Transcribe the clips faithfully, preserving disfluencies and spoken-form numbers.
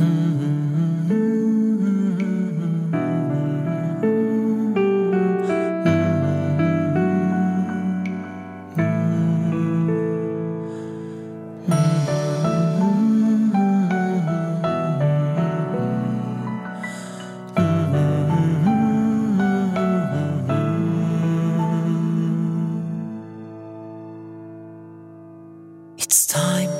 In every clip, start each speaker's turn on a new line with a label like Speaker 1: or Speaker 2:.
Speaker 1: It's time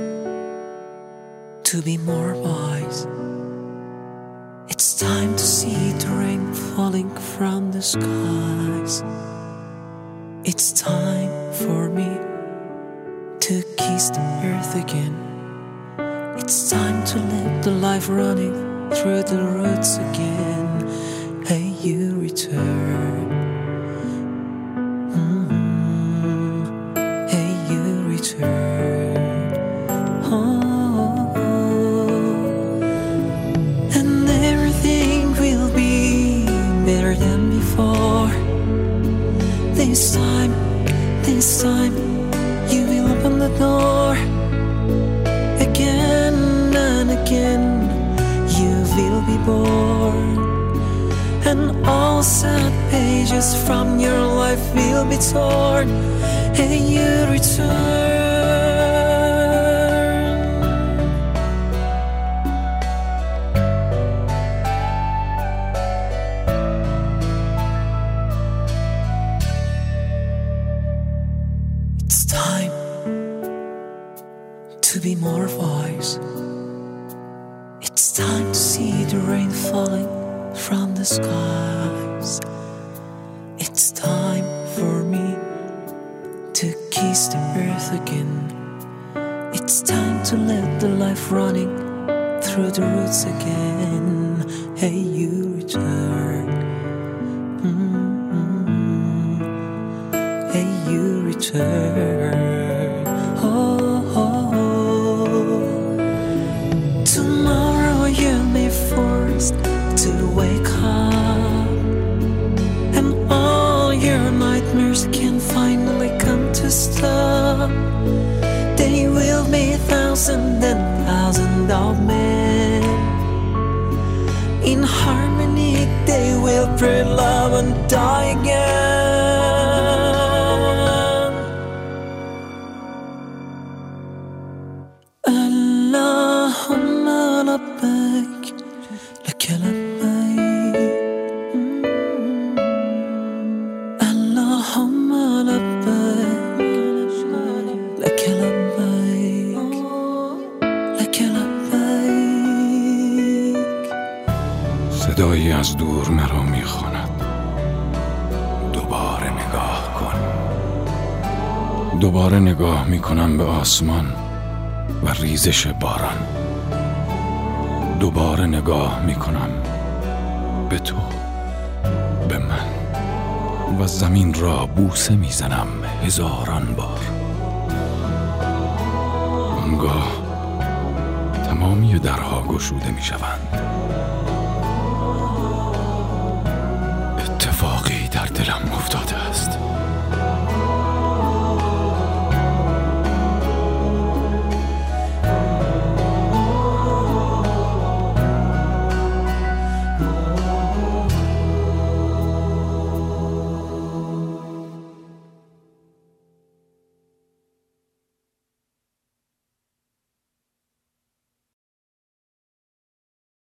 Speaker 1: to be more wise. It's time to see the rain falling from the skies. It's time for me to kiss the earth again. It's time to let the life running through the roots again. Hey, you return. Mm-hmm. Hey, you return. Oh, and everything will be better than before. This time, this time, you will open the door. Again and again, you will be born. And all sad pages from your life will be torn. And you return. It's time to be more wise. It's time to see the rain falling from the skies. It's time for me to kiss the earth again. It's time to let the life running through the roots again. Hey, you return. Mm-hmm. Hey, you return. Oh, oh, oh. Tomorrow you'll be forced to wake up, and all your nightmares can finally come to stop. They will be thousands and thousands of men. In harmony they will pray love and die again. Allahumma labbaik laka labbaik. Allahumma labbaik laka labbaik laka labbaik.
Speaker 2: صدایی از دور مرا میخواند، دوباره نگاه کن. دوباره نگاه میکنم به آسمان و ریزش باران. دوباره نگاه میکنم به تو، به من، و زمین را بوسه میزنم هزاران بار. آنگاه تمامی درها گشوده میشوند